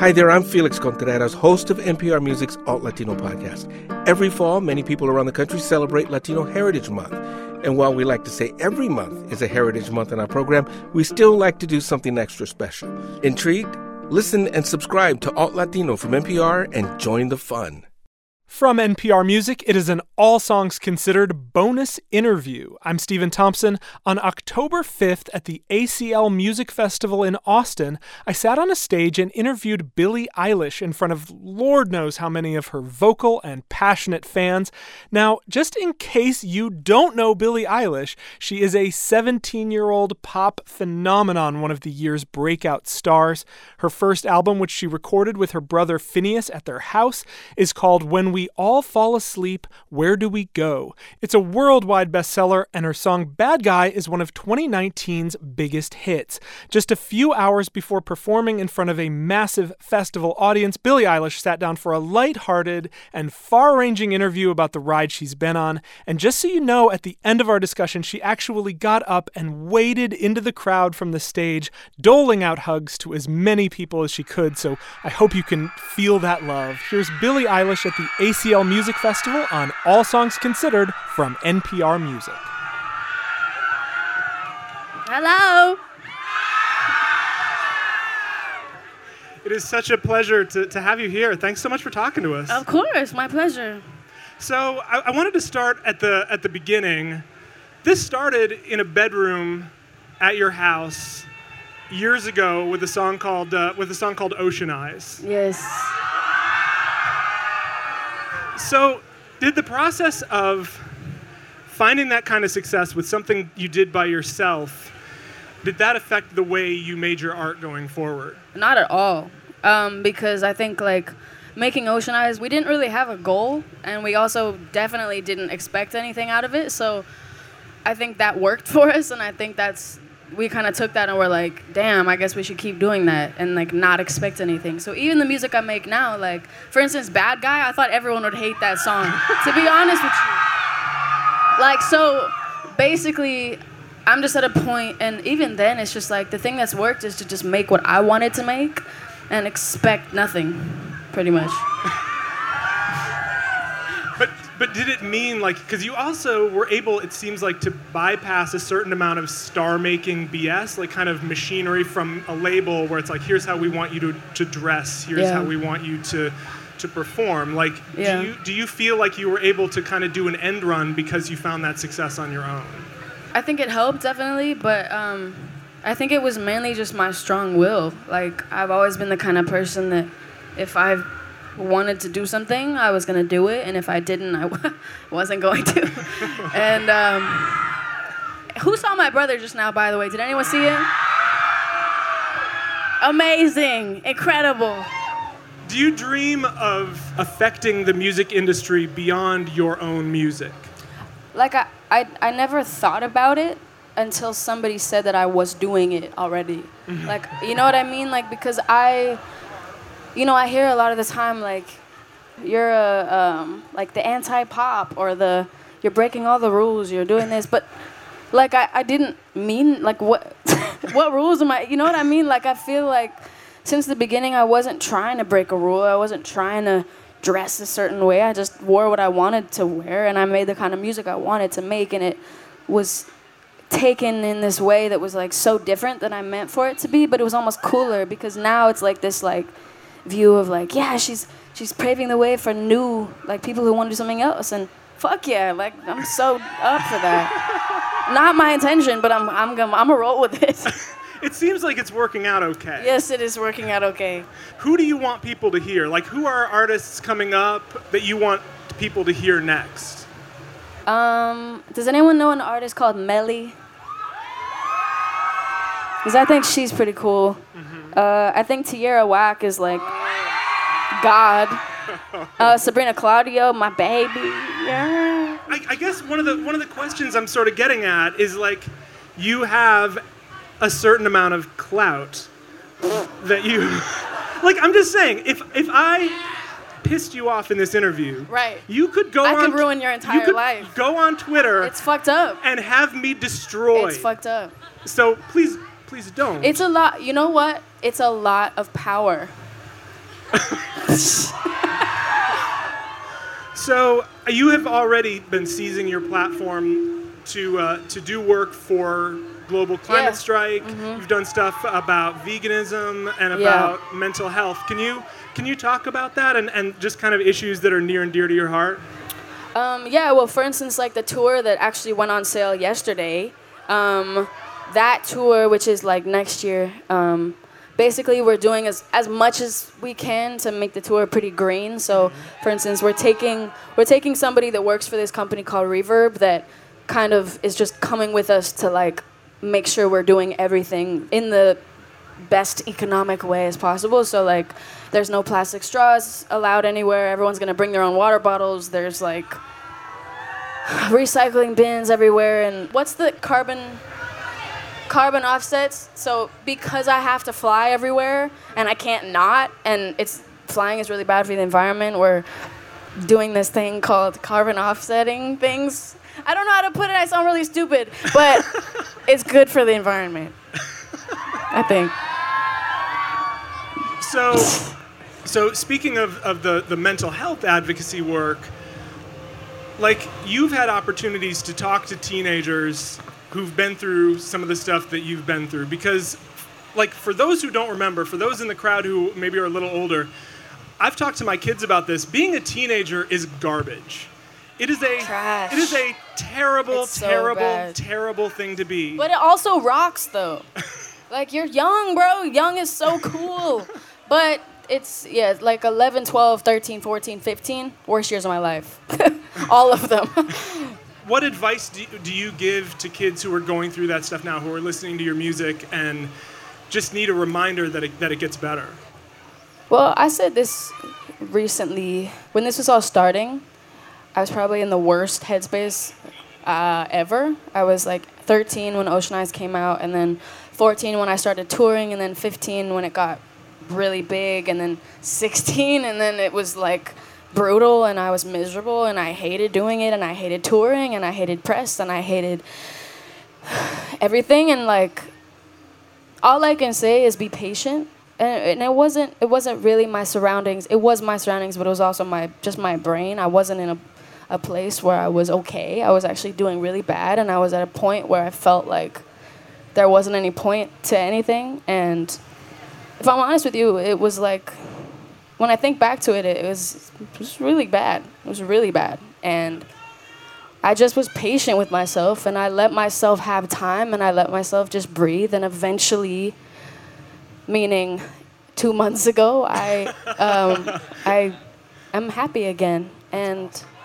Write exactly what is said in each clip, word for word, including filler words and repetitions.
Hi there, I'm Felix Contreras, host of N P R Music's Alt Latino podcast. Every fall, many people around the country celebrate Latino Heritage Month. And while we like to say every month is a Heritage Month in our program, we still like to do something extra special. Intrigued? Listen and subscribe to Alt Latino from N P R and join the fun. From N P R Music, it is an All Songs Considered bonus interview. I'm Stephen Thompson. On October fifth at the A C L Music Festival in Austin, I sat on a stage and interviewed Billie Eilish in front of Lord knows how many of her vocal and passionate fans. Now, just in case you don't know Billie Eilish, she is a seventeen-year-old pop phenomenon, one of the year's breakout stars. Her first album, which she recorded with her brother Phineas at their house, is called When We We All Fall Asleep, Where Do We Go? It's a worldwide bestseller, and her song Bad Guy is one of twenty nineteen's biggest hits. Just a few hours before performing in front of a massive festival audience, Billie Eilish sat down for a lighthearted and far-ranging interview about the ride she's been on. And just so you know, at the end of our discussion, she actually got up and waded into the crowd from the stage, doling out hugs to as many people as she could. So I hope you can feel that love. Here's Billie Eilish at the A C L Music Festival on All Songs Considered from N P R Music. Hello. It is such a pleasure to, to have you here. Thanks so much for talking to us. Of course, my pleasure. So I, I wanted to start at the at the beginning. This started in a bedroom at your house years ago with a song called uh, with a song called Ocean Eyes. Yes. So, did the process of finding that kind of success with something you did by yourself, did that affect the way you made your art going forward? Not at all. Um, because I think, like, making Ocean Eyes, we didn't really have a goal, and we also definitely didn't expect anything out of it. So, I think that worked for us, and I think that's, we kind of took that and we're like, damn, I guess we should keep doing that and, like, not expect anything. So even the music I make now, like, for instance, Bad Guy, I thought everyone would hate that song, to be honest with you. Like, so basically, I'm just at a point, and even then, it's just like, the thing that's worked is to just make what I wanted to make and expect nothing, pretty much. But but did it mean, like, because you also were able, it seems like, to bypass a certain amount of star-making B S, like kind of machinery from a label where it's like, here's how we want you to, to dress, here's yeah. how we want you to to perform. Like, yeah. do you do you feel like you were able to kind of do an end run because you found that success on your own? I think it helped, definitely, but um, I think it was mainly just my strong will. Like, I've always been the kind of person that if I've wanted to do something, I was going to do it, and if I didn't, I w- wasn't going to. And um, who saw my brother just now, by the way? Did anyone see him? Amazing. Incredible. Do you dream of affecting the music industry beyond your own music? Like, I, I, I never thought about it until somebody said that I was doing it already. Mm-hmm. Like, you know what I mean? Like, because I... You know, I hear a lot of the time, like, you're a, um, like the anti-pop or the, you're breaking all the rules, you're doing this. But, like, I, I didn't mean, like, what what rules am I, you know what I mean? Like, I feel like since the beginning, I wasn't trying to break a rule. I wasn't trying to dress a certain way. I just wore what I wanted to wear, and I made the kind of music I wanted to make, and it was taken in this way that was, like, so different than I meant for it to be, but it was almost cooler because now it's, like, this, like, view of like, yeah, she's she's paving the way for new, like, people who want to do something else, and fuck yeah, like, I'm so up for that. Not my intention, but I'm I'm gonna I'm gonna roll with it. It seems like it's working out okay. Yes, it is working out okay. Who do you want people to hear? Like, who are artists coming up that you want people to hear next? Um, does anyone know an artist called Melly? Because I think she's pretty cool. Mm-hmm. Uh, I think Tierra Whack is like God. Uh, Sabrina Claudio, my baby. Yeah. I, I guess one of the one of the questions I'm sort of getting at is, like, you have a certain amount of clout that you, like, I'm just saying, if if I pissed you off in this interview, right, you could go I on. I could ruin your entire you could life. Go on Twitter. It's fucked up. And have me destroyed. It's fucked up. So please, please don't. It's a lot. You know what? It's a lot of power. So you have already been seizing your platform to uh, to do work for Global Climate Yeah. Strike. Mm-hmm. You've done stuff about veganism and Yeah. about mental health. Can you can you talk about that and, and just kind of issues that are near and dear to your heart? Um, yeah, well, for instance, like the tour that actually went on sale yesterday, um, that tour, which is like next year, um, basically we're doing as, as much as we can to make the tour pretty green. So, for instance, we're taking we're taking somebody that works for this company called Reverb that kind of is just coming with us to like make sure we're doing everything in the best economic way as possible. So like there's no plastic straws allowed anywhere. Everyone's gonna bring their own water bottles. There's like recycling bins everywhere. And what's the carbon carbon offsets? So because I have to fly everywhere and I can't not, and it's flying is really bad for the environment, we're doing this thing called carbon offsetting things. I don't know how to put it. I sound really stupid, but it's good for the environment, I think. So, so speaking of, of the, the mental health advocacy work, like you've had opportunities to talk to teenagers who've been through some of the stuff that you've been through. Because, like, for those who don't remember, for those in the crowd who maybe are a little older, I've talked to my kids about this. Being a teenager is garbage. It is a Trash. it is a terrible, It's so terrible, bad. terrible thing to be. But it also rocks, though. Like, you're young, bro. Young is so cool. But it's, yeah, like eleven, twelve, thirteen, fourteen, fifteen, worst years of my life. All of them. What advice do you, do you give to kids who are going through that stuff now, who are listening to your music and just need a reminder that it, that it gets better? Well, I said this recently. When this was all starting, I was probably in the worst headspace uh, ever. I was like thirteen when Ocean Eyes came out, and then fourteen when I started touring, and then fifteen when it got really big, and then sixteen, and then it was like brutal, and I was miserable, and I hated doing it, and I hated touring, and I hated press, and I hated everything. And like, all I can say is be patient. And, and it wasn't it wasn't really my surroundings. It was my surroundings, but it was also my just my brain. I wasn't in a a place where I was okay. I was actually doing really bad, and I was at a point where I felt like there wasn't any point to anything. And if I'm honest with you, it was like, when I think back to it, it was, it was really bad. It was really bad. And I just was patient with myself, and I let myself have time, and I let myself just breathe, and eventually, meaning two months ago, I um, I am happy again. And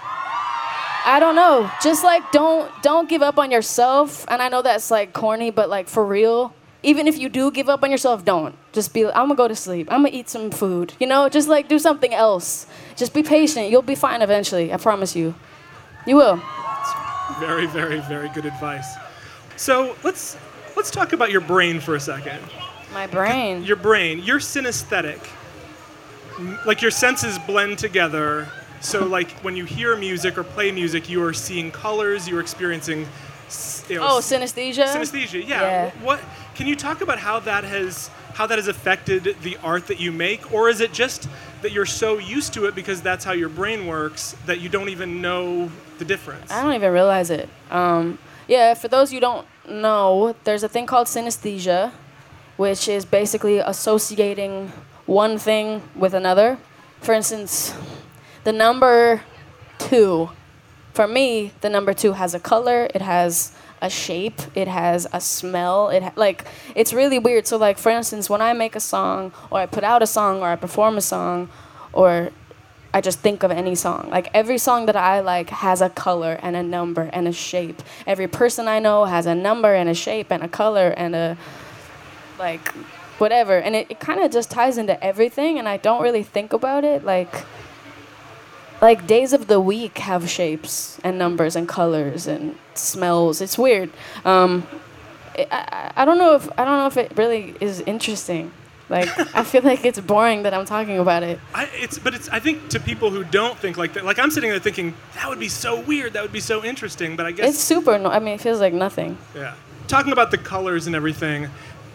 I don't know, just like don't don't give up on yourself. And I know that's like corny, but like for real, even if you do give up on yourself, don't. Just be, I'm gonna go to sleep. I'm gonna eat some food. You know, just like do something else. Just be patient. You'll be fine eventually. I promise you. You will. Very, very, very good advice. So let's let's talk about your brain for a second. My brain. Your brain, you're synesthetic. M- Like your senses blend together. So like when you hear music or play music, you are seeing colors, you're experiencing s- you know, Oh, s- synesthesia? synesthesia. Yeah. Yeah. What can you talk about how that has how that has affected the art that you make, or is it just that you're so used to it because that's how your brain works that you don't even know the difference? I don't even realize it. Um, yeah, for those you don't know, there's a thing called synesthesia, which is basically associating one thing with another. For instance, the number two, for me, the number two has a color, it has a shape, it has a smell, it ha- like, it's really weird. So like, for instance, when I make a song, or I put out a song, or I perform a song, or I just think of any song, like every song that I like has a color and a number and a shape. Every person I know has a number and a shape and a color and a, like, whatever. And it, it kind of just ties into everything, and I don't really think about it. Like, like days of the week have shapes and numbers and colors and smells. It's weird. Um, it, I, I don't know if I don't know if it really is interesting. Like, I feel like it's boring that I'm talking about it. I, it's, but it's. I think to people who don't think like that, like I'm sitting there thinking that would be so weird, that would be so interesting. But I guess It's super. No, I mean, it feels like nothing. yeah. Talking about the colors and everything,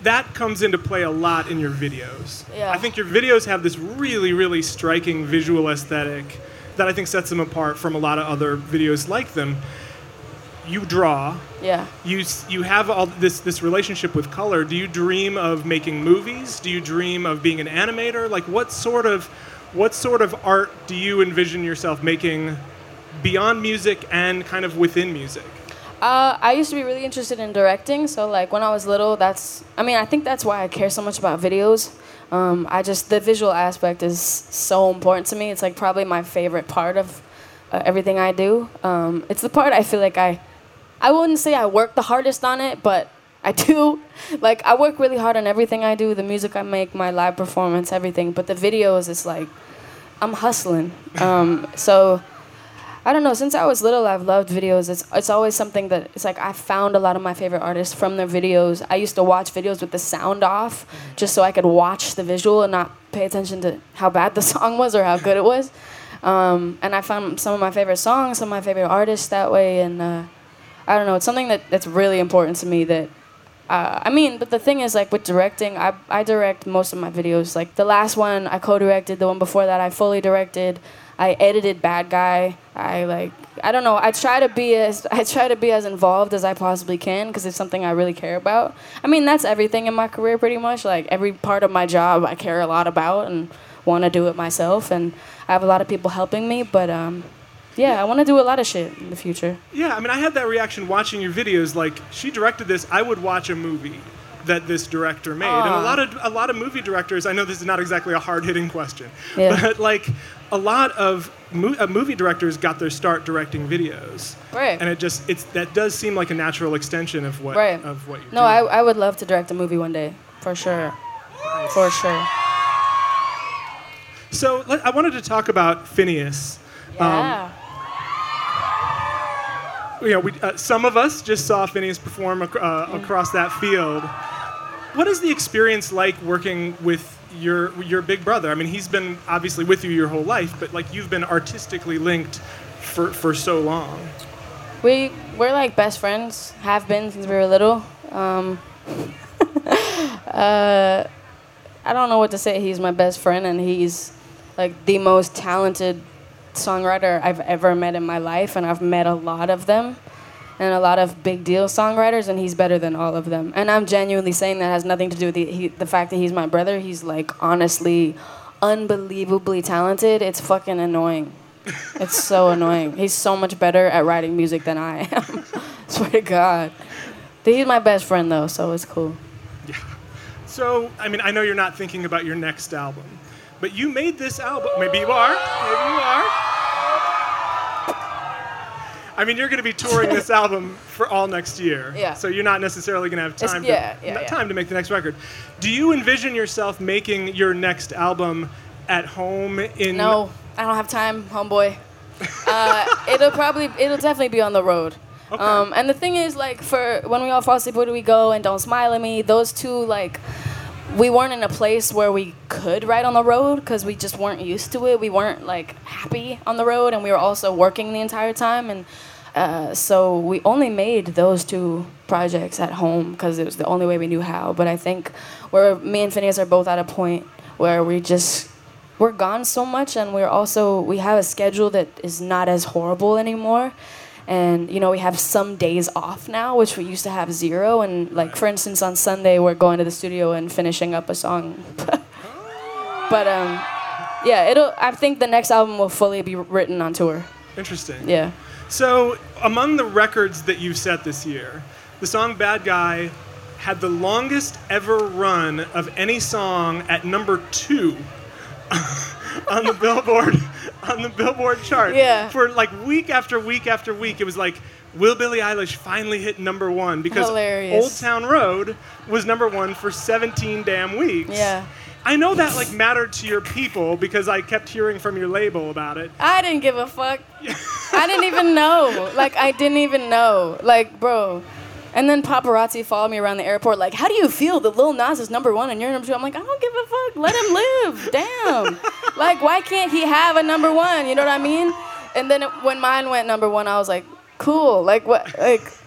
that comes into play a lot in your videos. Yeah. I think your videos have this really, really striking visual aesthetic that I think sets them apart from a lot of other videos like them. You draw. Yeah. You you have all this this relationship with color. Do you dream of making movies? Do you dream of being an animator? Like, what sort of what sort of art do you envision yourself making beyond music and kind of within music? Uh, I used to be really interested in directing. So like when I was little, that's I mean I think that's why I care so much about videos. Um, I just the visual aspect is so important to me. It's like probably my favorite part of uh, everything I do. Um, it's the part I feel like I. I wouldn't say I work the hardest on it, but I do. Like, I work really hard on everything I do, the music I make, my live performance, everything. But the videos, it's like, I'm hustling. Um, so, I don't know, since I was little, I've loved videos. It's it's always something that, it's like I found a lot of my favorite artists from their videos. I used to watch videos with the sound off, just so I could watch the visual and not pay attention to how bad the song was or how good it was. Um, and I found some of my favorite songs, some of my favorite artists that way, and... Uh, I don't know, it's something that, that's really important to me that, uh, I mean, but the thing is, like, with directing, I, I direct most of my videos. Like, the last one, I co-directed. The one before that, I fully directed. I edited Bad Guy. I, like, I don't know, I try to be as, I try to be as involved as I possibly can because it's something I really care about. I mean, that's everything in my career, pretty much. Like, every part of my job I care a lot about and want to do it myself. And I have a lot of people helping me, but, um... yeah, I want to do a lot of shit in the future. Yeah, I mean, I had that reaction watching your videos. Like, she directed this. I would watch a movie that this director made. Aww. And a lot of a lot of movie directors, I know this is not exactly a hard-hitting question, yeah. but, like, a lot of mo- uh, movie directors got their start directing videos. Right. And it just, it's that does seem like a natural extension of what, right. of what you're no, doing. No, I, I would love to direct a movie one day, for sure. Nice. For sure. So, let, I wanted to talk about Finneas. Yeah. Um, You know, we, uh, some of us just saw Finneas perform ac- uh, across that field. What is the experience like working with your your big brother? I mean, he's been obviously with you your whole life, but like you've been artistically linked for, for so long. We we're like best friends, have been since we were little. Um, uh, I don't know what to say. He's my best friend, and he's like the most talented songwriter I've ever met in my life, and I've met a lot of them and a lot of big deal songwriters, and he's better than all of them. And I'm genuinely saying that has nothing to do with the, he, the fact that he's my brother. He's like honestly unbelievably talented. It's fucking annoying. It's so annoying. He's so much better at writing music than I am. Swear to God. He's my best friend though, so it's cool. Yeah. So, I mean, I know you're not thinking about your next album, but you made this album. Maybe you are. Maybe you are. I mean, you're going to be touring this album for all next year. Yeah. So you're not necessarily going to have time It's, yeah, to yeah, yeah. time to make the next record. Do you envision yourself making your next album at home in? No, I don't have time, homeboy. Uh, it'll probably, it'll definitely be on the road. Okay. Um, and the thing is, like, for When We All Fall Asleep, Where Do We Go, and Don't Smile at Me, those two, like, we weren't in a place where we could write on the road because we just weren't used to it. We weren't, like, happy on the road, and we were also working the entire time. And uh, so we only made those two projects at home because it was the only way we knew how. But I think we're, me and Finneas are both at a point where we just, we're gone so much, and we're also, we have a schedule that is not as horrible anymore. And, you know, we have some days off now, which we used to have zero. And, like, for instance, on Sunday, we're going to the studio and finishing up a song. But, um, yeah, it'll, I think the next album will fully be written on tour. Interesting. Yeah. So, among the records that you've set this year, the song Bad Guy had the longest ever run of any song at number two on the Billboard on the Billboard chart. Yeah. For like week after week after week, it was like, will Billie Eilish finally hit number one? Because Hilarious. Old Town Road was number one for seventeen damn weeks. Yeah. I know that like mattered to your people because I kept hearing from your label about it. I didn't give a fuck. I didn't even know. Like, I didn't even know. Like, bro. And then paparazzi followed me around the airport, like, how do you feel that Lil Nas is number one and you're number two? I'm like, I don't give a fuck. Let him live. Damn. Like, why can't he have a number one? You know what I mean? And then it, when mine went number one, I was like, cool. Like, what? Like,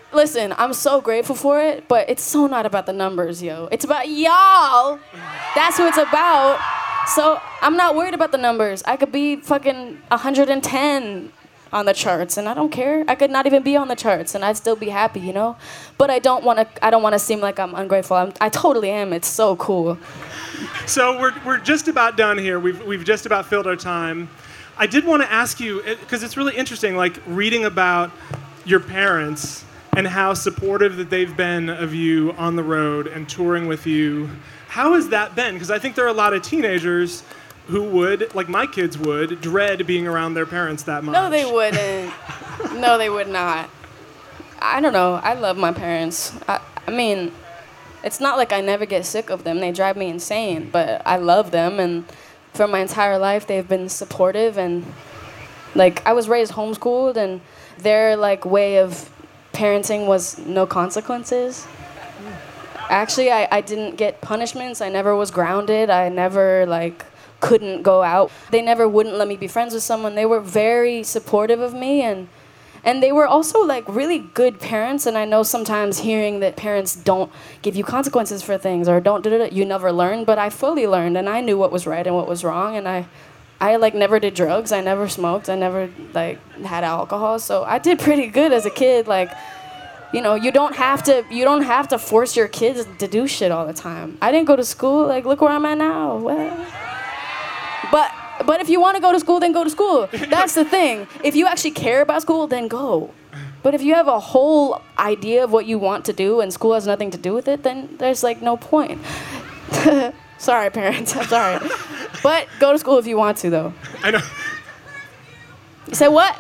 listen, I'm so grateful for it, but it's so not about the numbers, yo. It's about y'all. That's what it's about. So I'm not worried about the numbers. I could be fucking one hundred ten on the charts, and I don't care. I could not even be on the charts, and I'd still be happy, you know. But I don't want to. I don't want to seem like I'm ungrateful. I'm, I totally am. It's so cool. So we're we're just about done here. We've we've just about filled our time. I did want to ask you, because it's really interesting, like reading about your parents and how supportive that they've been of you on the road and touring with you. How has that been? Because I think there are a lot of teenagers who would, like my kids would, dread being around their parents that much. No, they wouldn't. No, they would not. I don't know. I love my parents. I, I mean, it's not like I never get sick of them. They drive me insane, but I love them, and for my entire life they've been supportive. And like, I was raised homeschooled, and their like way of parenting was no consequences. Actually, I, I didn't get punishments. I never was grounded. I never, like, couldn't go out. They never wouldn't let me be friends with someone. They were very supportive of me, and and they were also, like, really good parents. And I know sometimes hearing that parents don't give you consequences for things or don't do it, you never learn. But I fully learned, and I knew what was right and what was wrong. And I, I like, never did drugs. I never smoked. I never, like, had alcohol. So I did pretty good as a kid, like... You know, you don't have to. You don't have to force your kids to do shit all the time. I didn't go to school. Like, look where I'm at now. Well, but but if you want to go to school, then go to school. That's the thing. If you actually care about school, then go. But if you have a whole idea of what you want to do and school has nothing to do with it, then there's like no point. Sorry, parents. I'm sorry. But go to school if you want to, though. I know. You said what?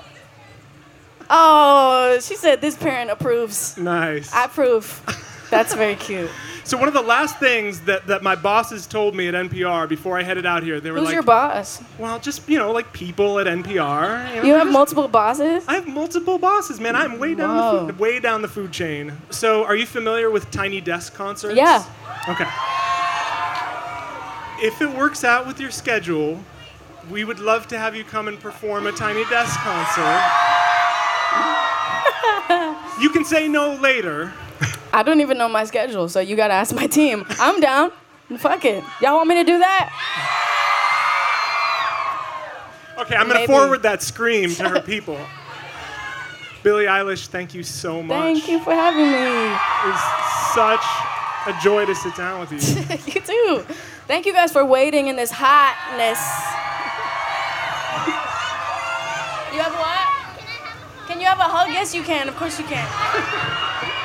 Oh, she said this parent approves. Nice. I approve. That's very cute. So one of the last things that, that my bosses told me at N P R before I headed out here, they were Who's like... your boss? Well, just, you know, like people at N P R. You, know, You have just, multiple bosses? I have multiple bosses, man. I'm way down Whoa. the food, way down the food chain. So are you familiar with Tiny Desk concerts? Yeah. Okay. If it works out with your schedule, we would love to have you come and perform a Tiny Desk concert. You can say no later. I don't even know my schedule, so you gotta ask my team. I'm down. Fuck it. Y'all want me to do that? Okay, I'm gonna Maybe. forward that scream to her people. Billie Eilish, thank you so much. Thank you for having me. It's such a joy to sit down with you. You too. Thank you guys for waiting in this hotness. You have what? Can you have a hug? Yes, you can. Of course you can.